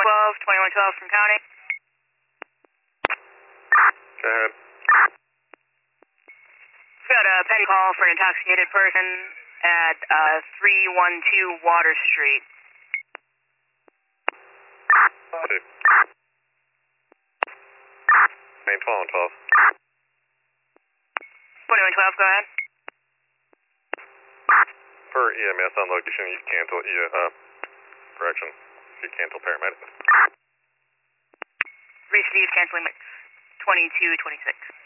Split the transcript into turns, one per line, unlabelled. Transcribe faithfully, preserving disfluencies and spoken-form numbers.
twelve, twenty-one twelve from county.
Go ahead.
We've got a petty call for an intoxicated person at uh, three one two Water Street.
Copy. Main twelve and twelve.
twenty-one twelve, go ahead.
Per E M S on location, you cancel, E uh, correction, you cancel paramedic.
Receive canceling mix twenty-two twenty-six.